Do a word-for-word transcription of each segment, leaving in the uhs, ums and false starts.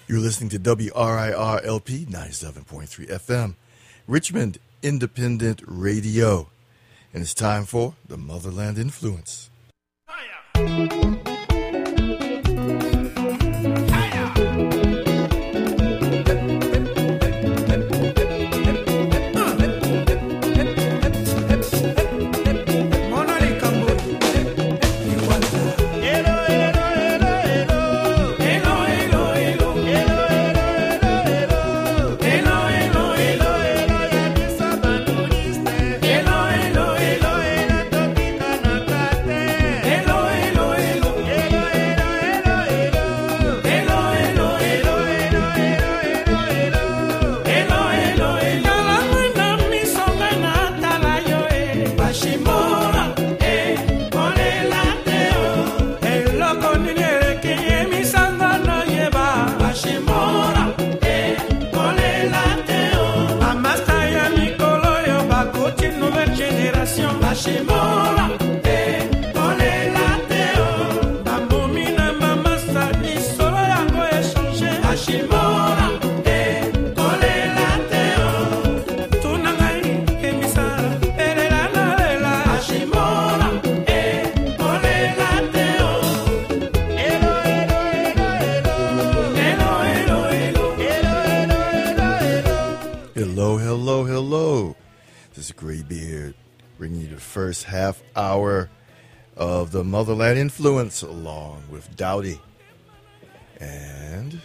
You're listening to W R I R L P ninety-seven point three F M, Richmond Independent Radio. And it's time for the Motherland Influence. First half hour of the Motherland Influence along with Dowdy. And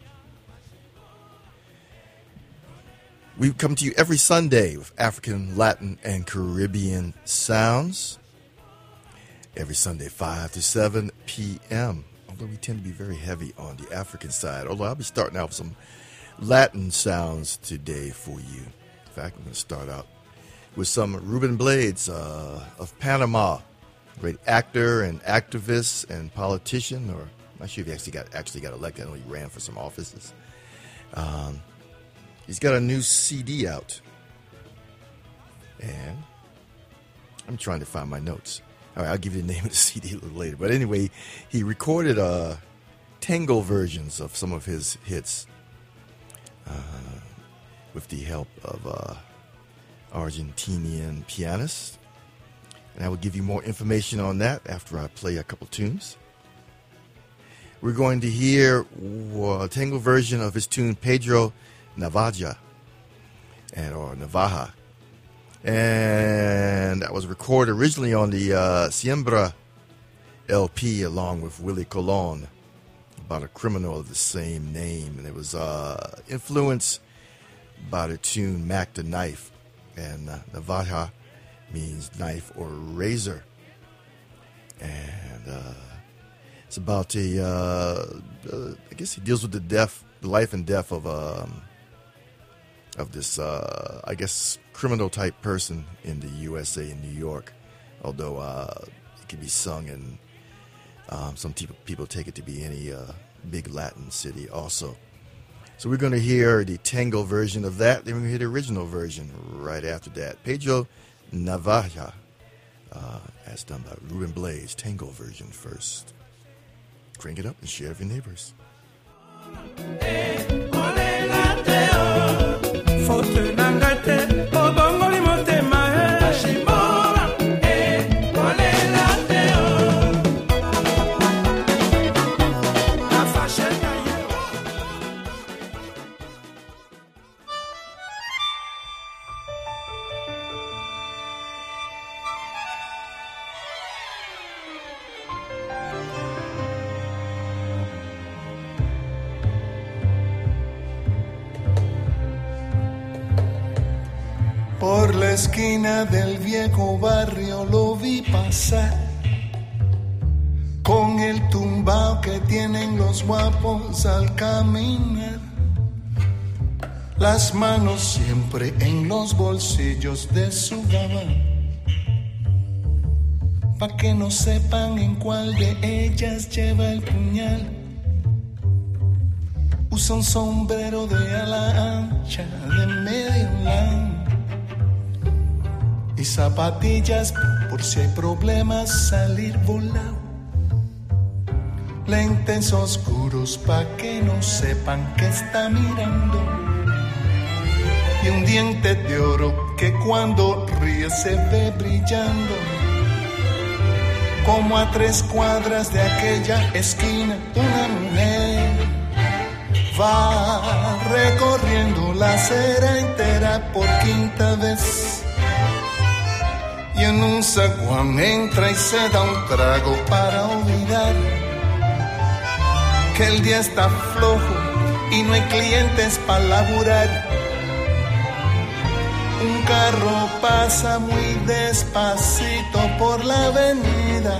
we come to you every Sunday with African, Latin, and Caribbean sounds. Every Sunday, five to seven p.m. Although we tend to be very heavy on the African side. Although I'll be starting out with some Latin sounds today for you. In fact, I'm going to start out with some Ruben Blades uh, of Panama, great actor and activist and politician, or I'm not sure if he actually got actually got elected. I know he ran for some offices. Um, he's got a new C D out, and I'm trying to find my notes. All right, I'll give you the name of the C D a little later. But anyway, he recorded uh, tango versions of some of his hits uh, with the help of Uh, Argentinian pianist, and I will give you more information on that after I play a couple tunes. We're going to hear a tango version of his tune Pedro Navaja, and or Navaja, and that was recorded originally on the uh, Siembra L P along with Willie Colon, about a criminal of the same name, and it was uh, influenced by the tune Mac the Knife. And uh, Navaja means knife or razor. And uh, it's about a, uh, uh, I guess he deals with the death, the life and death of um, of this, uh, I guess, criminal type person in the U S A in New York. Although uh, it can be sung in, um, some people, people take it to be any uh, big Latin city also. So we're going to hear the tango version of that. Then we're going to hear the original version right after that. Pedro Navaja, uh, as done by Ruben Blades. Tango version first. Crank it up and share with your neighbors. Por la esquina del viejo barrio lo vi pasar, con el tumbao que tienen los guapos al caminar, las manos siempre en los bolsillos de su gabán, pa' que no sepan en cuál de ellas lleva el puñal. Usa un sombrero de ala ancha de medio lado y zapatillas por si hay problemas salir volado. lentes oscuros pa' que no sepan que está mirando, y un diente de oro que cuando ríe se ve brillando. Como a tres cuadras de aquella esquina, una mujer va recorriendo la acera entera por quinta vez, y en un zaguán entra y se da un trago para olvidar que el día está flojo y no hay clientes para laburar. Un carro pasa muy despacito por la avenida,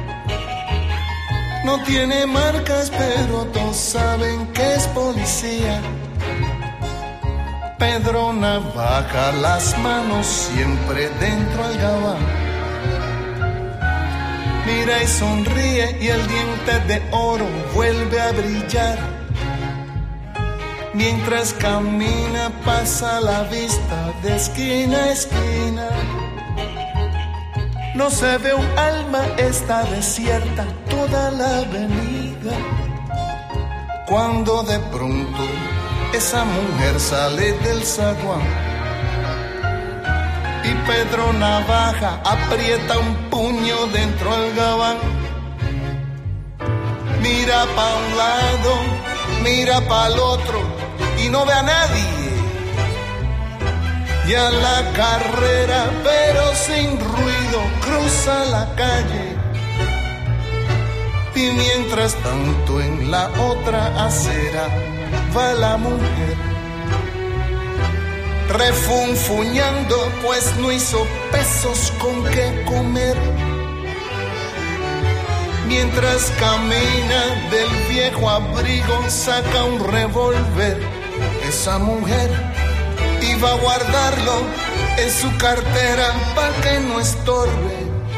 no tiene marcas pero todos saben que es policía. Pedro Navaja, las manos siempre dentro al gabán, mira y sonríe y el diente de oro vuelve a brillar. Mientras camina pasa la vista de esquina a esquina, no se ve un alma, está desierta toda la avenida. Cuando de pronto esa mujer sale del zaguán y Pedro Navaja aprieta un puño dentro del gabán. Mira pa' un lado, mira pa' el otro y no ve a nadie. Y a la carrera, pero sin ruido, cruza la calle. Y mientras tanto en la otra acera va la mujer, refunfuñando, pues no hizo pesos con qué comer. Mientras camina del viejo abrigo saca un revólver. Esa mujer iba a guardarlo en su cartera pa' que no estorbe.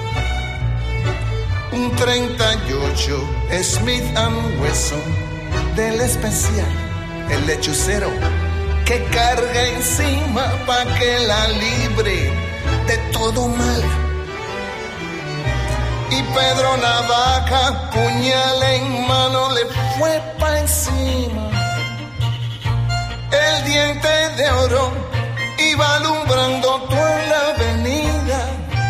Un treinta y ocho Smith and Wesson del especial, el lechucero que carga encima pa' que la libre de todo mal. Y Pedro Navaja, puñal en mano, le fue pa' encima. El diente de oro iba alumbrando toda la avenida,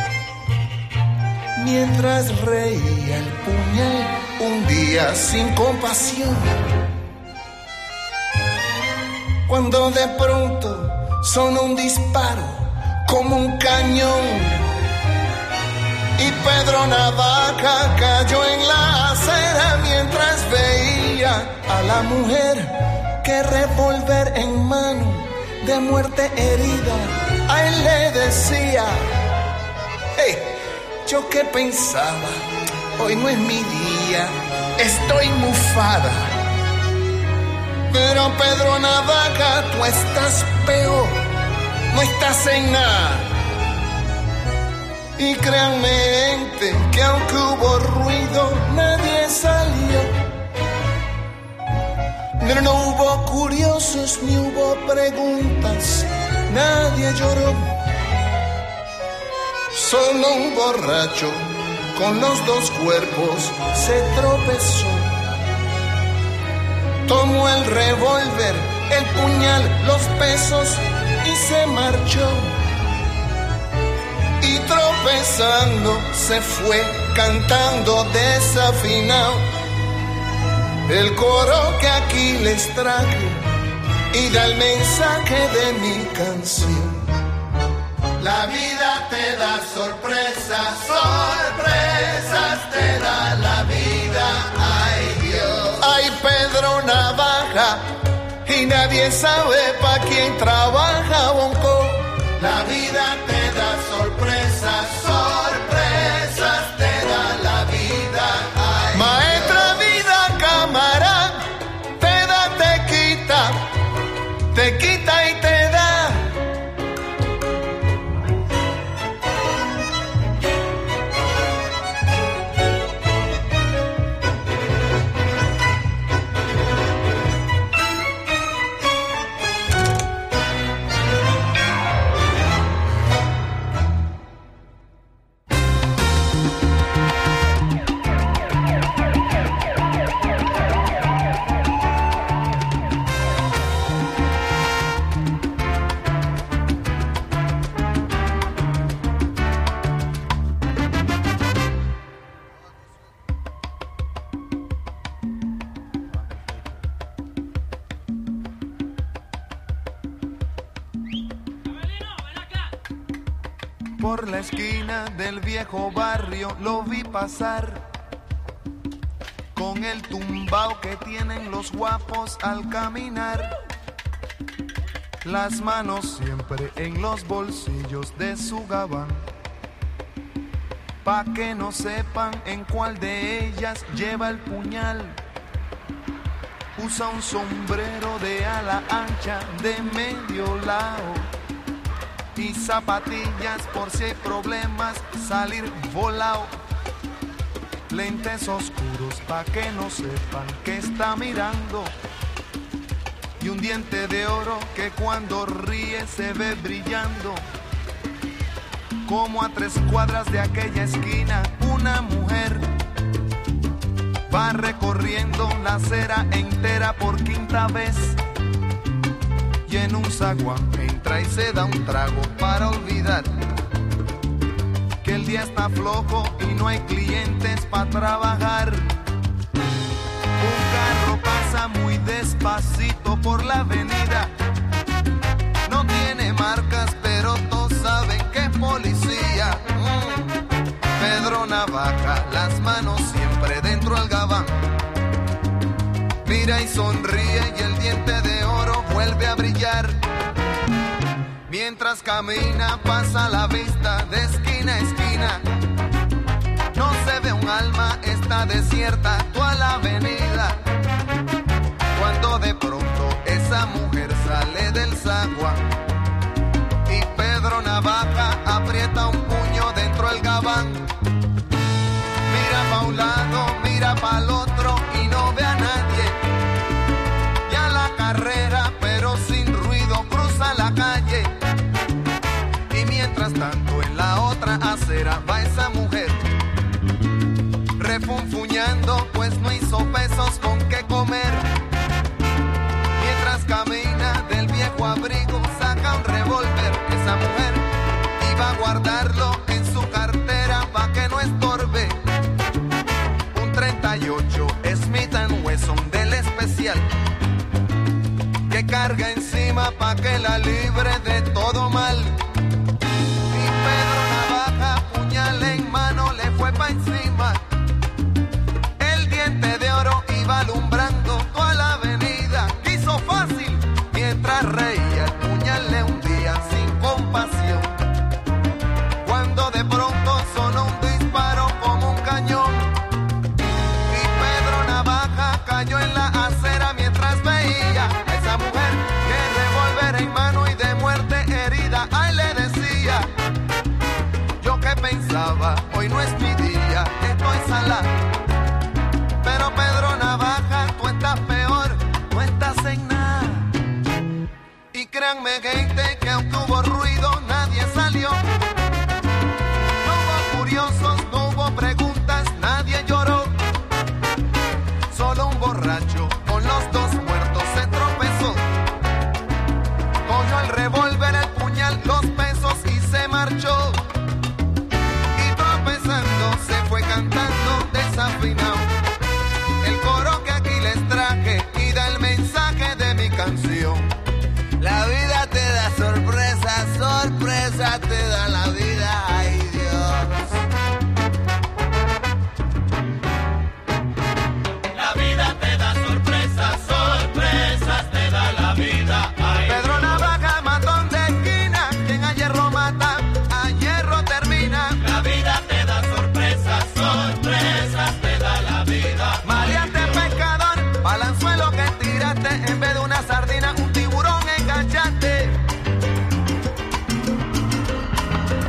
mientras reía el puñal un día sin compasión. Cuando de pronto sonó un disparo como un cañón y Pedro Navaja cayó en la acera mientras veía a la mujer que revólver en mano, de muerte herida, a él le decía: hey, yo que pensaba, hoy no es mi día, estoy mufada. Pero Pedro Navaja, tú estás peor, no estás en nada. Y créanme, gente, que aunque hubo ruido, nadie salió. Pero no hubo curiosos ni hubo preguntas, nadie lloró. Solo un borracho con los dos cuerpos se tropezó. Tomó el revólver, el puñal, los pesos y se marchó. Y tropezando se fue cantando desafinado el coro que aquí les traje y da el mensaje de mi canción. La vida te da sorpresas, sorpresas te da la vida, ay Dios. Ay Pedro Navaja, y nadie sabe pa' quién trabaja, Bonco. La vida te da sorpresas, sorpresas te da la vida, ay Maestra Dios. Vida, cámara, te da, te quita, te quita y te da. Por la esquina del viejo barrio lo vi pasar, con el tumbao que tienen los guapos al caminar, las manos siempre en los bolsillos de su gabán, pa' que no sepan en cuál de ellas lleva el puñal. Usa un sombrero de ala ancha de medio lado y zapatillas por si hay problemas salir volado. Lentes oscuros pa' que no sepan que está mirando, y un diente de oro que cuando ríe se ve brillando. Como a tres cuadras de aquella esquina una mujer va recorriendo la acera entera por quinta vez, y en un zaguán entra y se da un trago para olvidar que el día está flojo y no hay clientes para trabajar. Un carro pasa muy despacito por la avenida, no tiene marcas pero todos saben que es policía. mm. Pedro Navaja, las manos siempre dentro al gabán, mira y sonríe y el diente de oro vuelve a brillar. Mientras camina pasa la vista de esquina a esquina, no se ve un alma, está desierta toda la avenida. Cuando de pronto esa mujer sale del zaguán y Pedro Navaja aprieta un puño dentro del gabán. Mira pa' un lado, mira pa' el otro y no ve a nadie. Ya la carrera, pero sin ruido, cruza la calle. Y mientras tanto en la otra acera va esa mujer refunfuñando, pues no hizo pesos con qué comer. Mientras camina del viejo abrigo saca un revólver. Esa mujer iba a guardarlo en su cartera pa' que no estorbe. Un treinta y ocho Smith and Wesson del especial que carga encima pa' que la libre de todo mal. Y Pedro Navaja, puñal en mano, le fue pa' encima. El diente de oro iba alumbrando toda la avenida. Quiso fácil mientras reía, el puñal le hundía sin compasión. Cuando de pronto sonó un disparo como un cañón y Pedro Navaja cayó en la acera mientras veía a esa mujer que revólver en mano y de muerte herida. Ay, le decía, yo que pensaba, hoy no es mi día, estoy salado. Pero Pedro Navaja, tú estás peor, no estás en nada. Y créanme, gente, que aunque hubo ruido, nadie salió. No hubo curiosos, no hubo preguntas, nadie lloró. Solo un borracho con los dos muertos se tropezó. Cogió el revólver, el puñal, los pesos y se marchó. Y tropezando se fue cantando desafinado el coro que aquí les traje y da el mensaje de mi canción. La vida te da sorpresa, sorpresa te da la vida, ay Dios. La vida te da sorpresas, sorpresas te da la vida, ay Pedro Dios. Navaja, matón de esquina, quien a hierro mata, a hierro termina. La vida te da sorpresas, sorpresas te da la vida. Maleante pescador, balanzuelo que tiraste, en vez de una sardina, un tiburón enganchaste.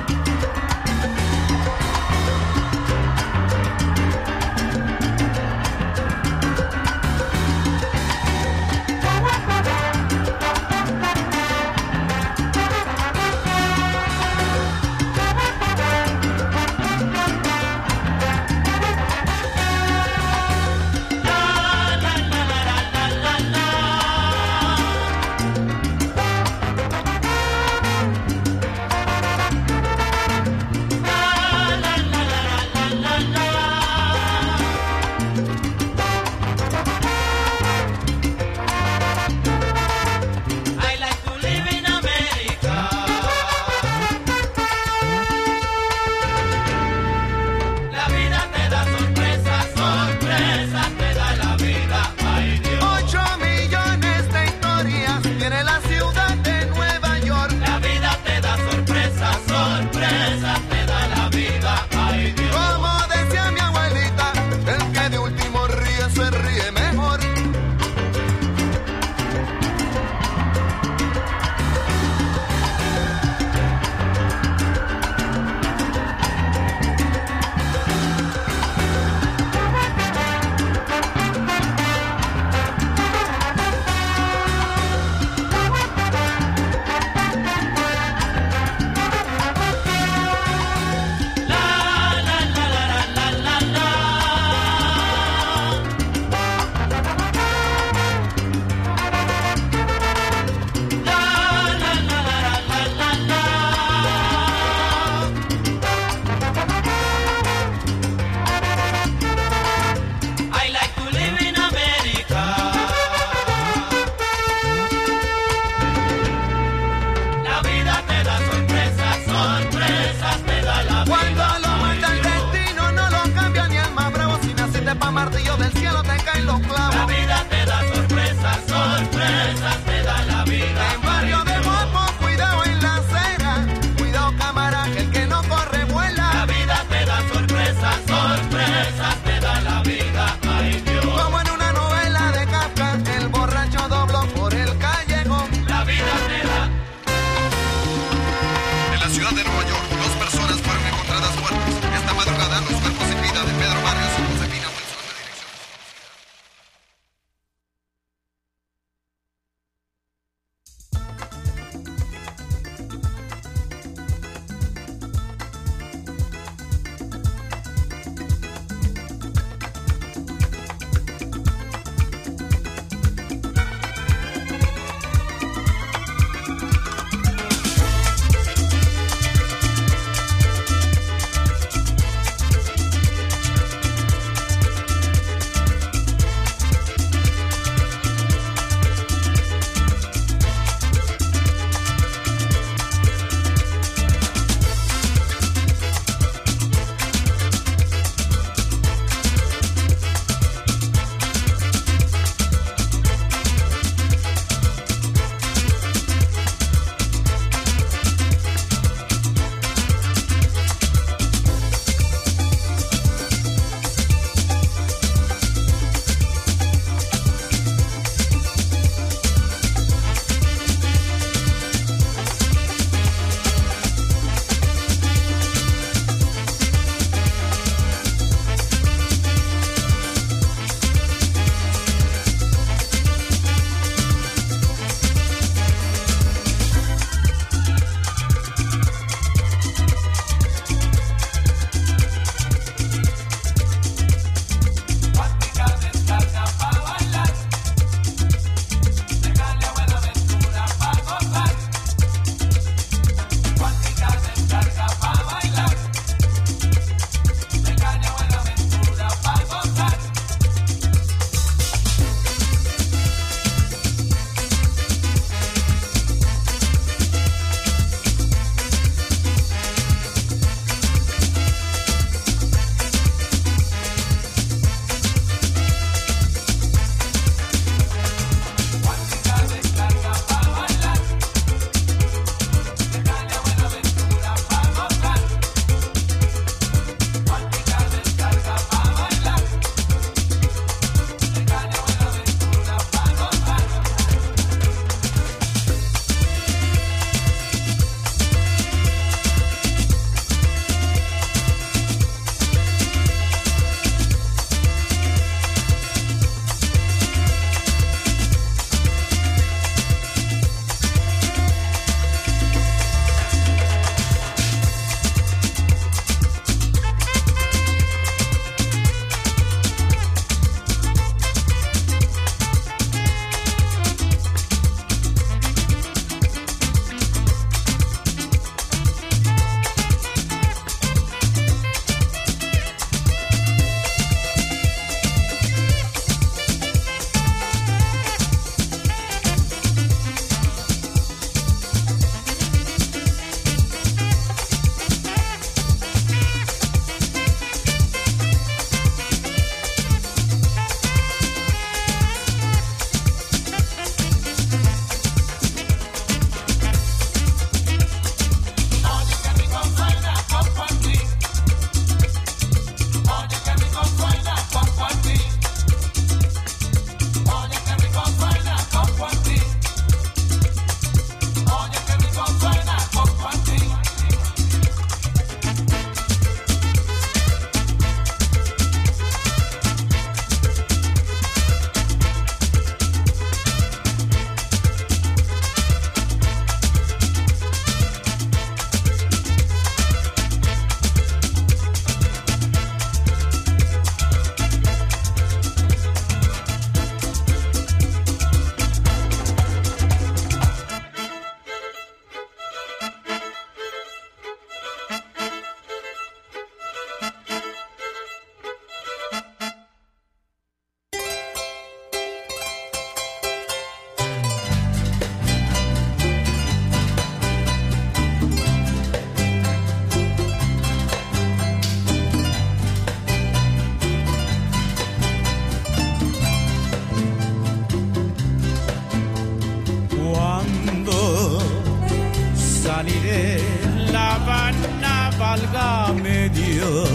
saliré, La Habana, válgame Dios.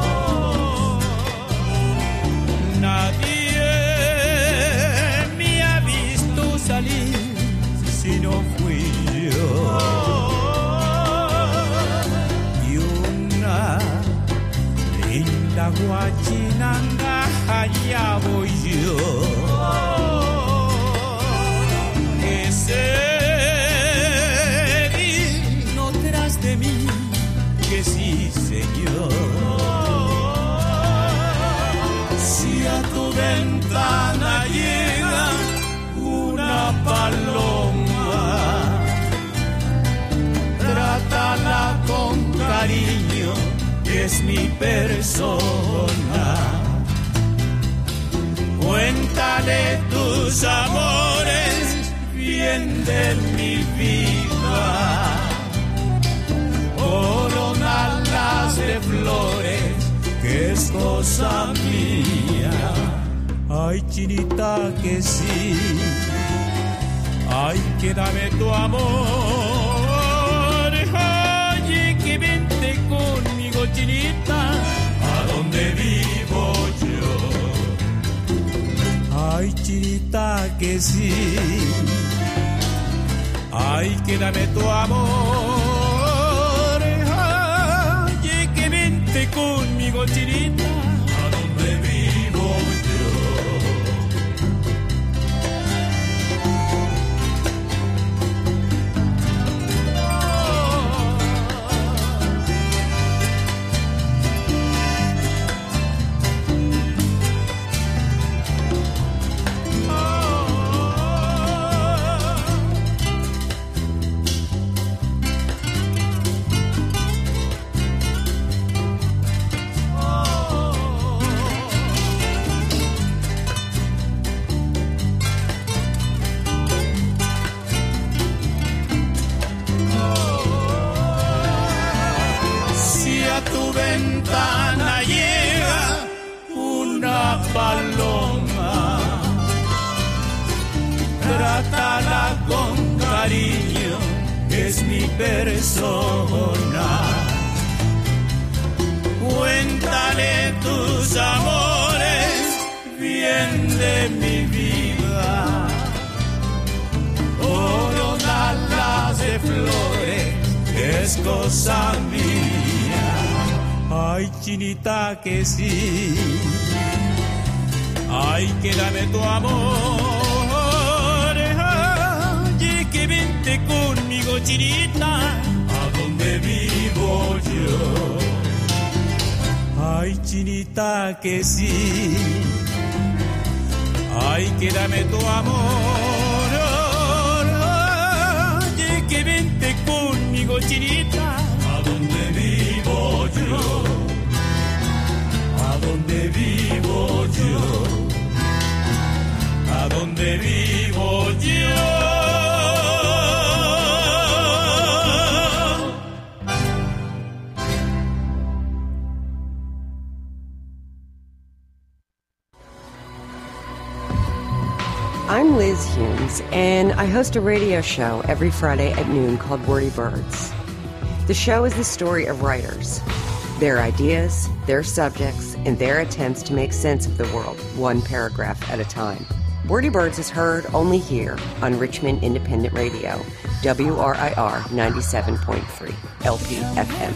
Nadie me ha visto salir si no fui yo. Y una linda guachinanga, allá voy yo. Ese vino tras de mí, que sí, señor. Si a tu ventana llega una paloma, trátala con cariño, que es mi persona. Cuéntale tus amores, bien de mi vida. Coronalas de flores, que es cosa mía. Ay, chinita, que sí. Ay, que dame tu amor. Ay, que vente conmigo, chinita, a donde vivo yo. Ay, chinita, que sí. Ay, que dame tu amor. Ay, que vente conmigo, chinita, a donde vivo yo. Ventana llega una paloma, trátala con cariño, es mi persona. Cuéntale tus amores, bien de mi vida. Coronalas de flores, es cosa mía. Ay, chinita, que sí. Ay, que dame tu amor. Ay, que vente conmigo, chinita, a donde vivo yo. Ay, chinita, que sí. Ay, que dame tu amor. Ay, que vente conmigo, chinita, a donde vivo yo. A donde vivo yo, a donde vivo yo. I'm Liz Humes, and I host a radio show every Friday at noon called Wordy Birds. The show is the story of writers, their ideas, their subjects, and their attempts to make sense of the world, one paragraph at a time. Wordy Birds is heard only here on Richmond Independent Radio, W R I R ninety-seven point three, L P F M.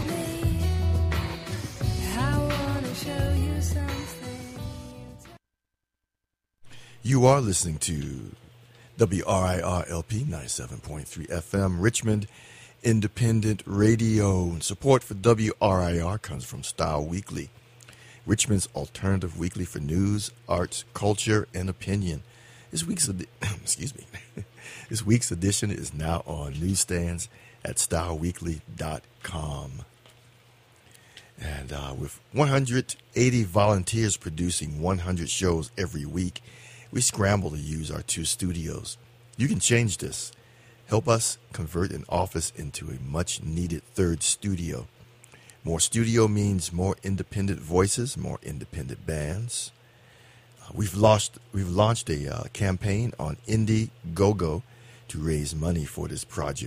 You are listening to W R I R L P ninety-seven point three F M, Richmond Independent Radio. Support for W R I R comes from Style Weekly, Richmond's alternative weekly for news, arts, culture, and opinion. This week's edi- excuse me, this week's edition is now on newsstands at style weekly dot com. And uh, with one hundred eighty volunteers producing one hundred shows every week, we scramble to use our two studios. You can change this. Help us convert an office into a much-needed third studio. More studio means more independent voices, more independent bands. Uh, we've launched we've launched a uh, campaign on Indiegogo to raise money for this project.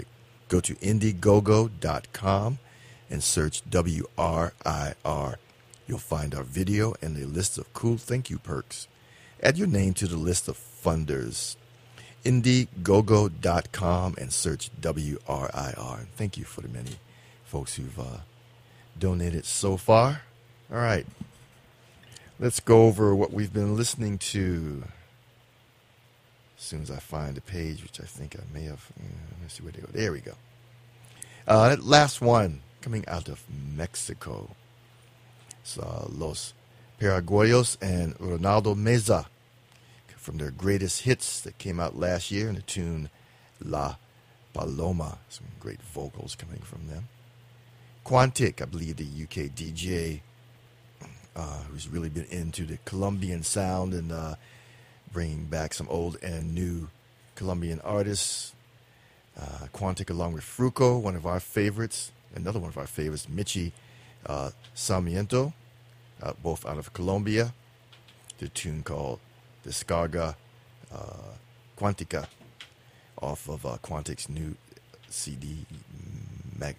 Go to indiegogo dot com and search W R I R. You'll find our video and a list of cool thank you perks. Add your name to the list of funders. indiegogo dot com and search W R I R. Thank you for the many folks who've uh, donated so far. All right. Let's go over what we've been listening to. As soon as I find the page, which I think I may have. Uh, let's see where they go. There we go. Uh, that last one coming out of Mexico. It's uh, Los Paraguayos and Ronaldo Meza from their greatest hits that came out last year in the tune La Paloma. Some great vocals coming from them. Quantic, I believe the U K D J uh, who's really been into the Colombian sound and uh, bringing back some old and new Colombian artists. Uh, Quantic along with Fruco, one of our favorites. Another one of our favorites, Michi uh, Sarmiento, uh, both out of Colombia. The tune called Descarga uh, Quantica off of uh, Quantic's new C D, Mag-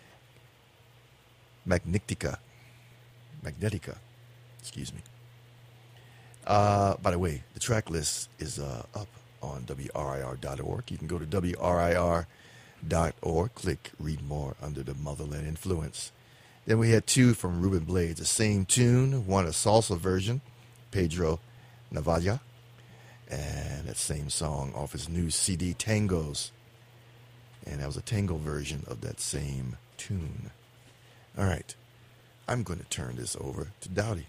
Magnetica. Magnetica, excuse me. Uh, by the way, the track list is uh, up on W R I R dot org. You can go to W R I R dot org, click Read More under the Motherland Influence. Then we had two from Ruben Blades, the same tune, one a salsa version, Pedro Navaja, and that same song off his new C D, Tangos. And that was a tango version of that same tune. All right, I'm going to turn this over to Dowdy.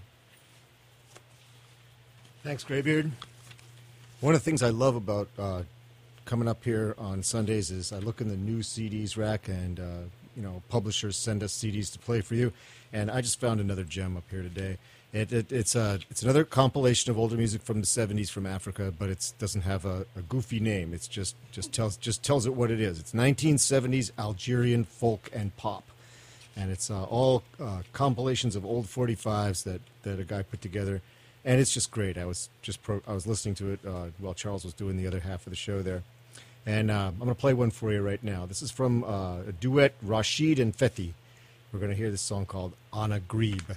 Thanks, Graybeard. One of the things I love about uh, coming up here on Sundays is I look in the new C Ds rack and, uh, you know, publishers send us C Ds to play for you. And I just found another gem up here today. It, it, it's uh, it's another compilation of older music from the seventies from Africa, but it doesn't have a, a goofy name. It's just just tells just tells it what it is. It's nineteen seventies Algerian folk and pop, and it's uh, all uh, compilations of old forty-fives that, that a guy put together, and it's just great. I was just pro- I was listening to it uh, while Charles was doing the other half of the show there, and uh, I'm going to play one for you right now. This is from uh, a duet, Rashid and Fethi. We're going to hear this song called Ana Grebe.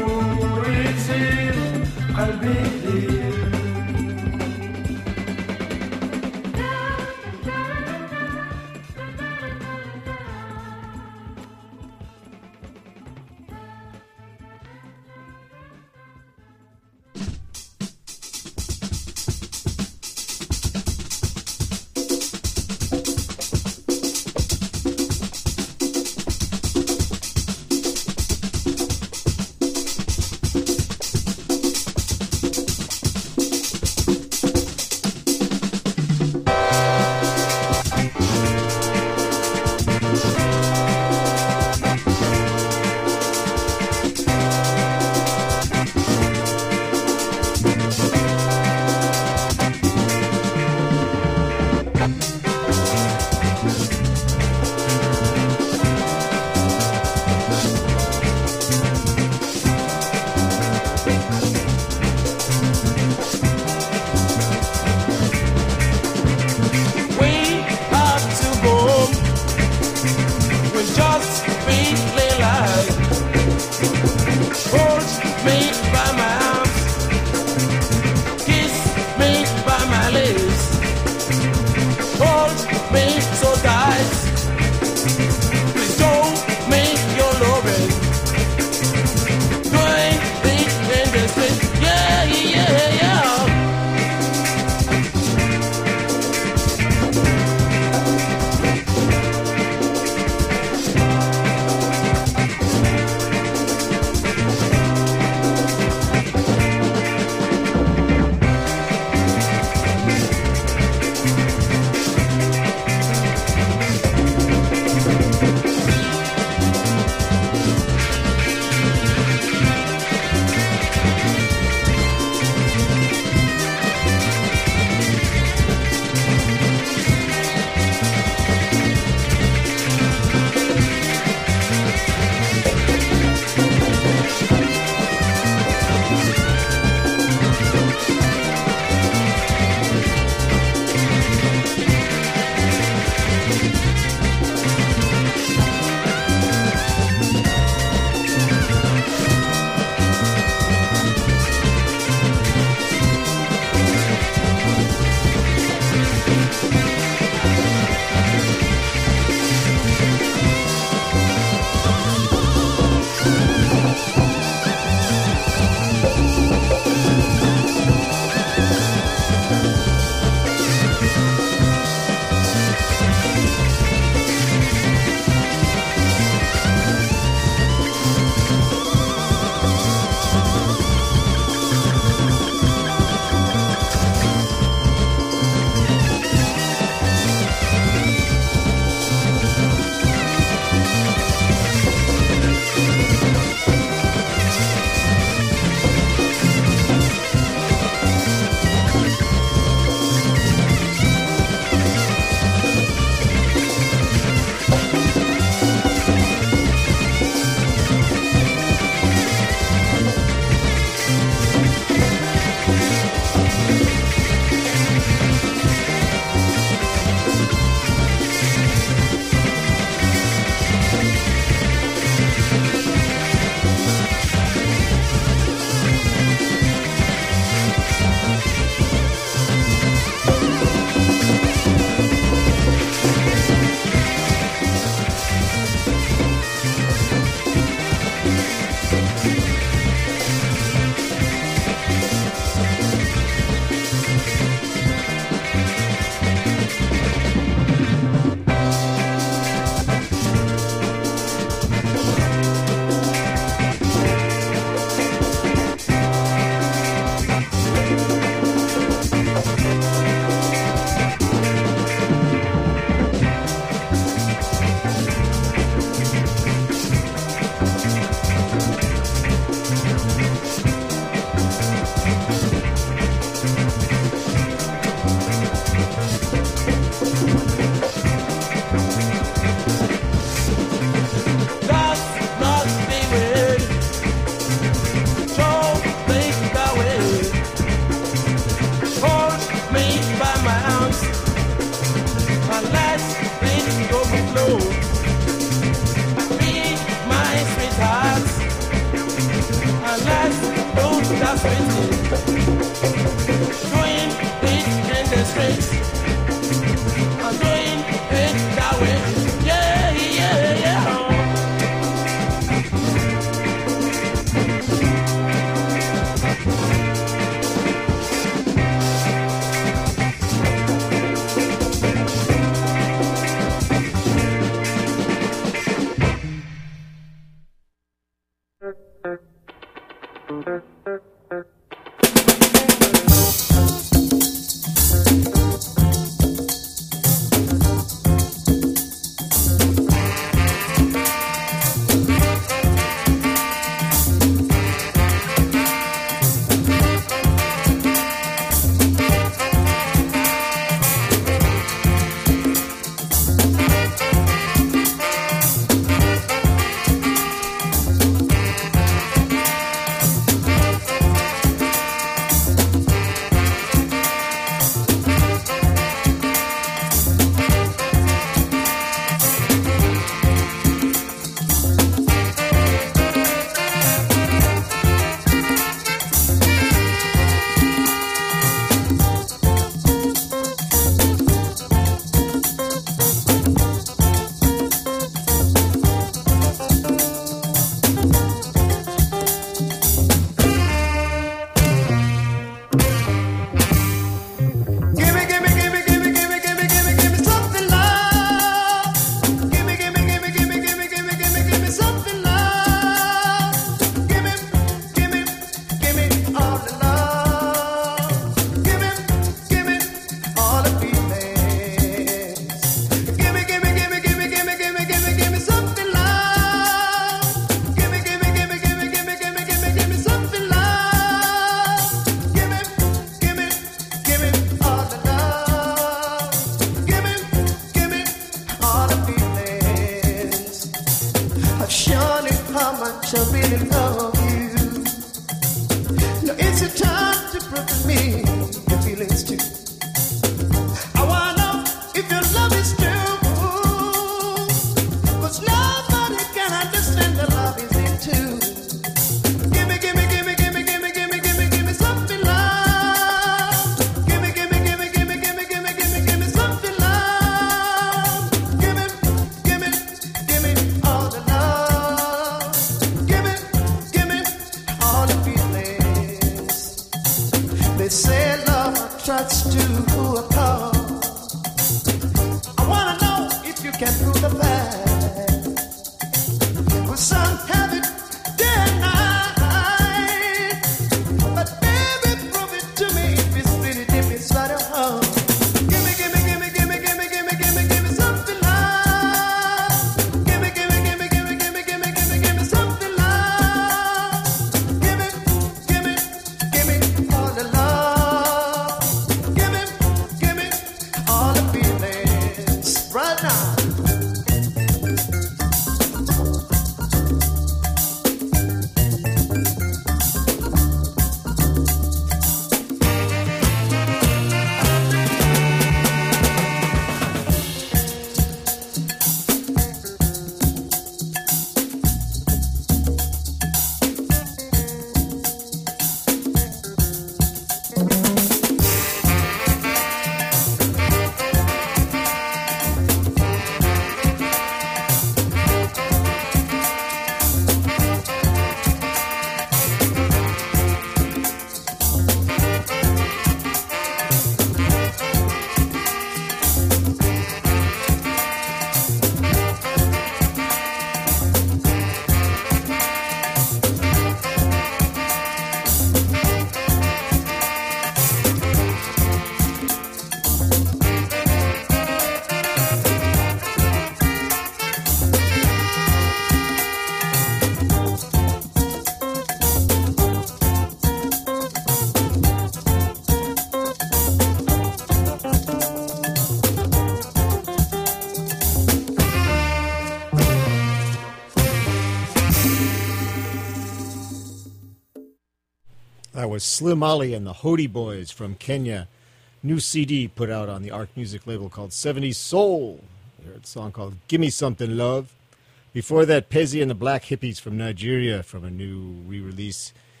That was Slim Ali and the Hody Boys from Kenya. New C D put out on the Arc Music label called seventies Soul. We heard a song called Gimme Something Love. Before that, Pezzy and the Black Hippies from Nigeria from a new re-release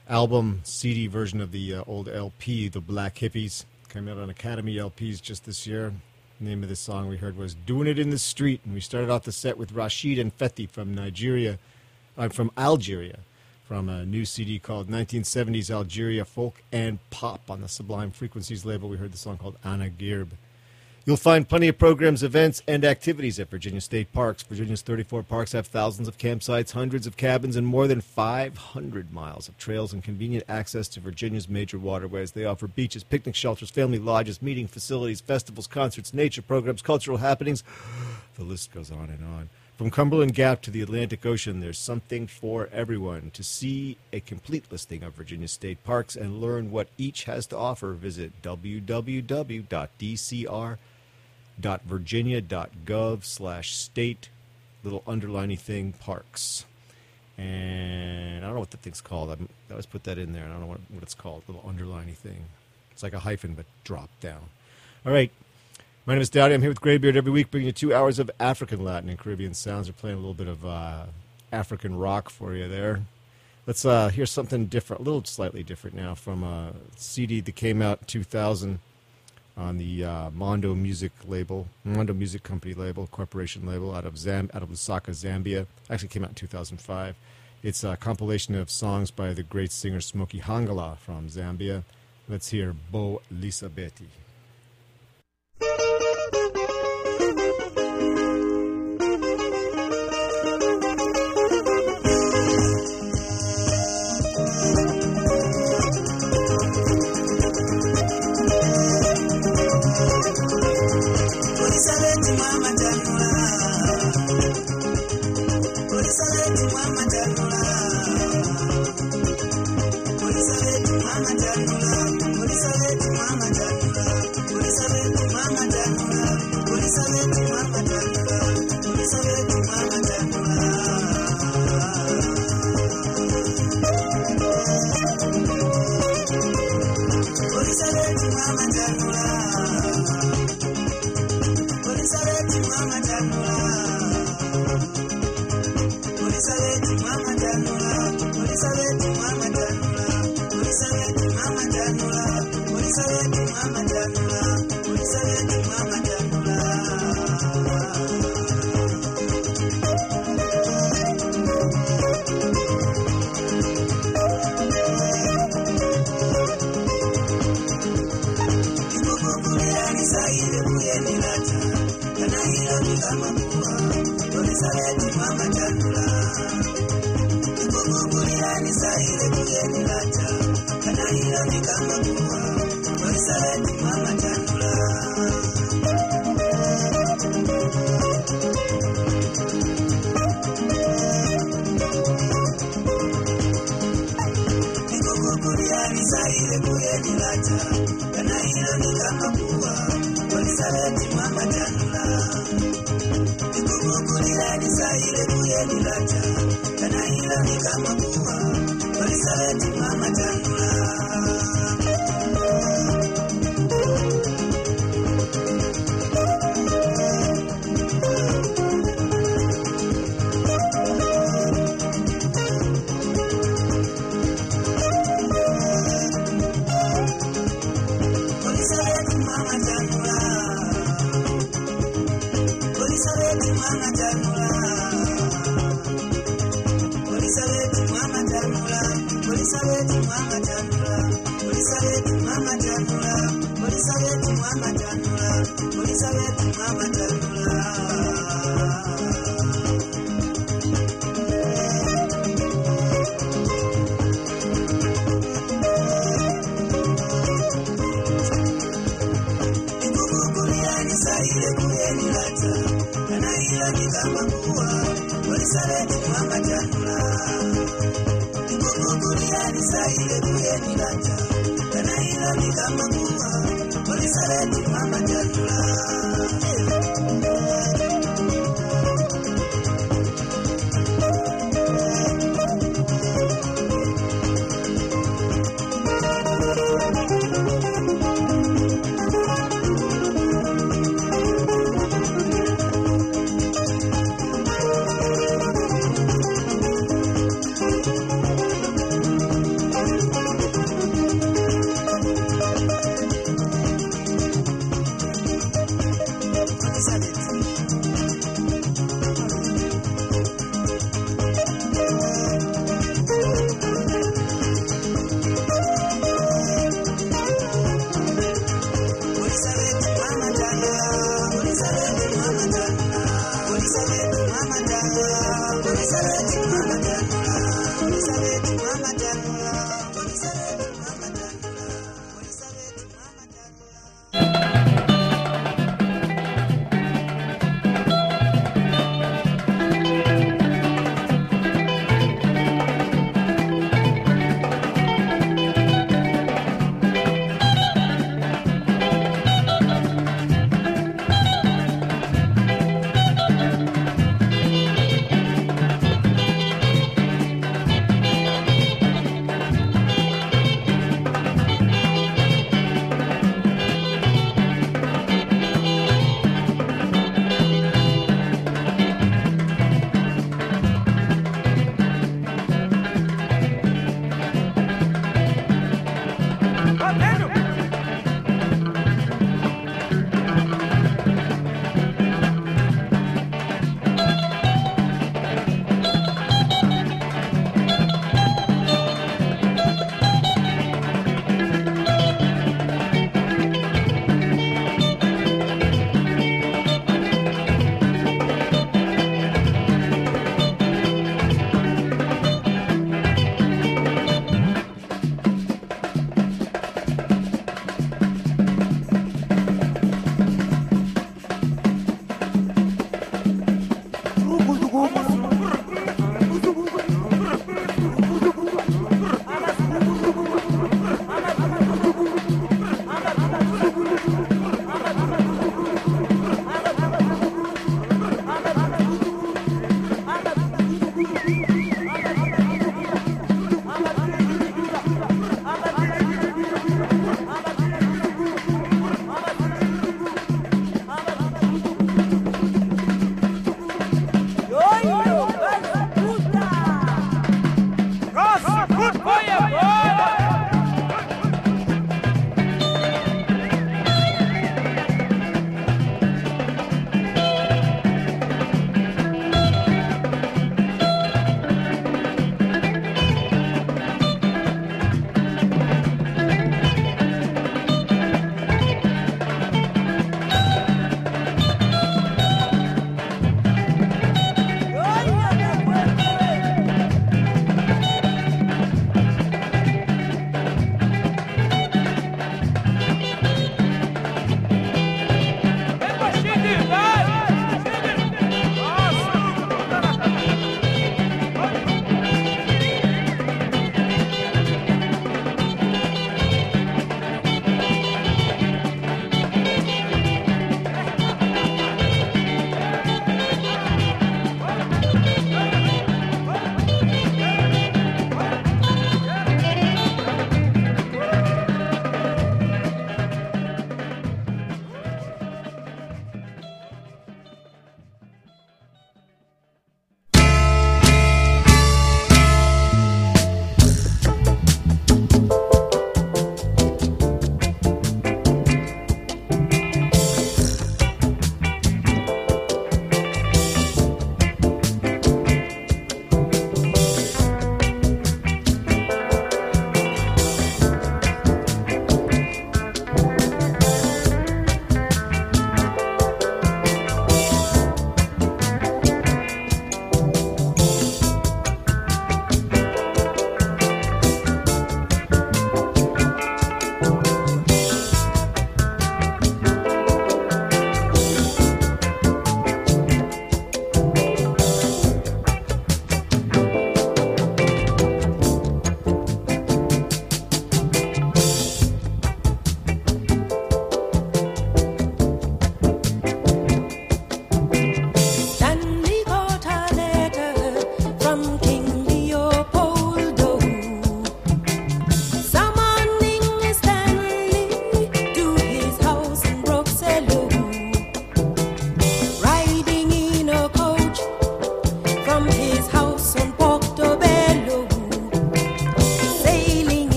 album, C D version of the uh, old L P, The Black Hippies. Came out on Academy L Ps just this year. The name of the song we heard was Doing It in the Street. And we started off the set with Rashid and Fethi from Nigeria, uh, from Algeria, from a new C D called nineteen seventies Algeria Folk and Pop on the Sublime Frequencies label. We heard the song called Anna Girb. You'll find plenty of programs, events, and activities at Virginia State Parks. Virginia's thirty-four parks have thousands of campsites, hundreds of cabins, and more than five hundred miles of trails and convenient access to Virginia's major waterways. They offer beaches, picnic shelters, family lodges, meeting facilities, festivals, concerts, nature programs, cultural happenings. The list goes on and on. From Cumberland Gap to the Atlantic Ocean, there's something for everyone. To see a complete listing of Virginia State Parks and learn what each has to offer, visit w w w dot d c r dot virginia dot gov slash state little underlining thing parks. And I don't know what the thing's called. I'm, I always put that in there. I don't know what, what it's called, little underlining thing. It's like a hyphen, but dropped down. All right. My name is Dowdy. I'm here with Graybeard every week, bringing you two hours of African, Latin, and Caribbean sounds. We're playing a little bit of uh, African rock for you there. Let's uh, hear something different, a little slightly different now, from a C D that came out in two thousand on the uh, Mondo Music label, Mondo Music Company label, corporation label, out of Zam- out of Lusaka, Zambia. Actually came out in two thousand five. It's a compilation of songs by the great singer Smokey Hangala from Zambia. Let's hear Bo Lisabeti.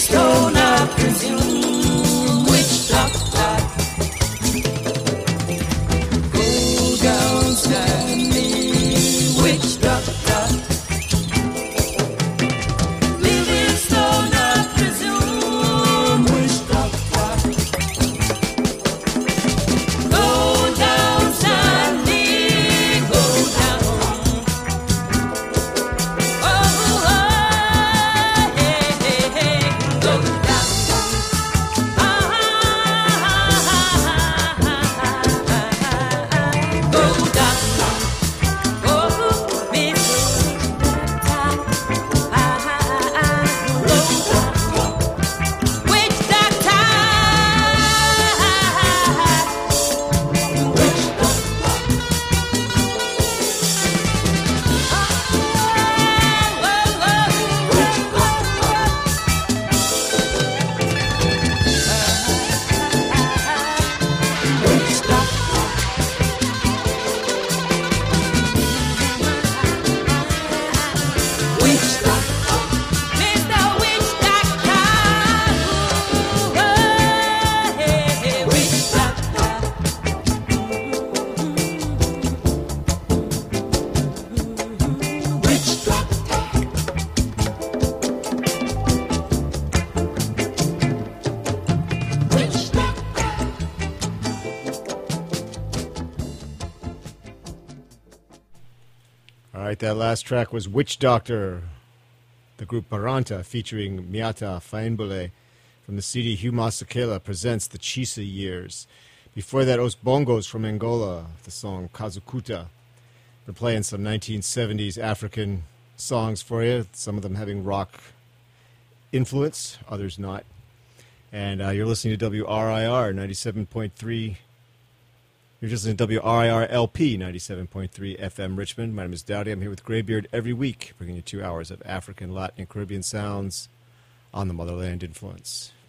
Livingstone, I presume. Witch doctor, go down, Stanley. Witch doctor, Livingstone, I presume. Witch doctor, go down, Stanley, go down. Oh, oh, hey, hey, hey, go down. Ah, go down. Oh, Miss Witch doctor, witch All right, that last track was Witch Doctor, the group Paranta, featuring Miata Fainbole from the C D Hugh Masekela presents the Chisa Years. Before that, Os Bongos from Angola, the song Kazukuta. We're playing some nineteen seventies African songs for you, some of them having rock influence, others not. And uh, you're listening to W R I R ninety-seven point three. You're just listening to W R I R L P ninety-seven point three F M Richmond. My name is Dowdy. I'm here with Graybeard every week, bringing you two hours of African, Latin, and Caribbean sounds on the Motherland Influence.